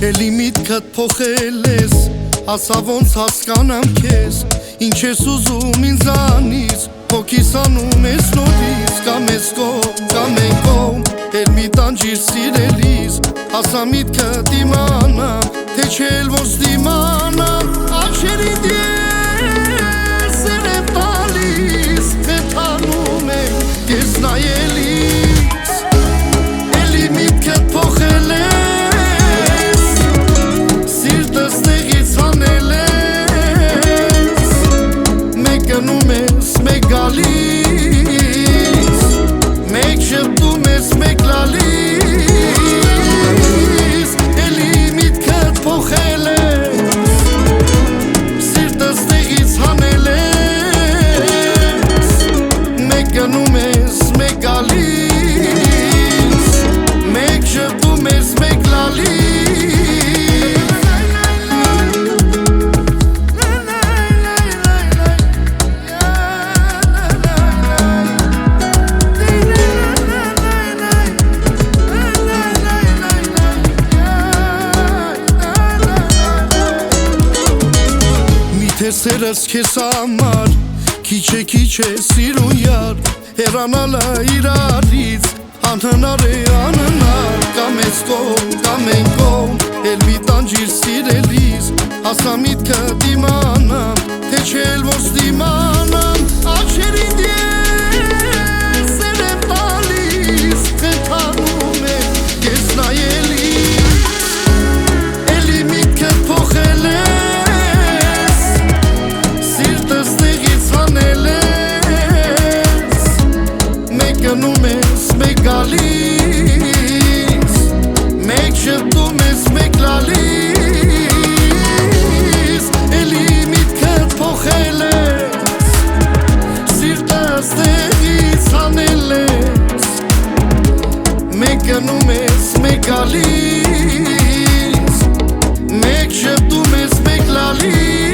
Էլի միտքդ փոխել ես, ասա ոնց հասկանամ քեզ, ինչ ես ուզում ինձանից, հոգիս անում ես նորից, կամ ես կողմ, կամ են կողմ, էլ մի տանջիր սիրելիս, ասա միտքդ իմանամ, թե չէ էլ ոնց դիմանամ, աչքերիդ ես սեր եմ տալիս, խեթանում եմ ես նայելիս, էլի միտքդ փոխել ես, մեկ գալիս, մեկ շպտում ես, մեկ լալիս, էլի միտքդ փոխել ես, սիրտս տեղից հանել ես, մեկ գնում ես, մեկ գալիս, մեկ շպտում ես, մեկ լալիս Սերս քեզ համար քիչ է սիրուն յար հեռանալը իրարից անհնար է անհնար կամ ես կողմ կամ են կողմ էլ մի տանջիր սիրելիս ասա միտքդ իմանամ թե չէ էլ ոնց դիմանամ աչքերիդ ես սեր եմ տալիս խեթանում եմ ես նայելիս էլի միտքդ փոխել է մեկ գալիս, մեկ շպտում ես, մեկ լալիս, էլի միտքդ փոխել ես, սիրտս տեղից հանել ես, մեկ գնում ես, մեկ գալիս, մեկ շպտում ես, մեկ լալիս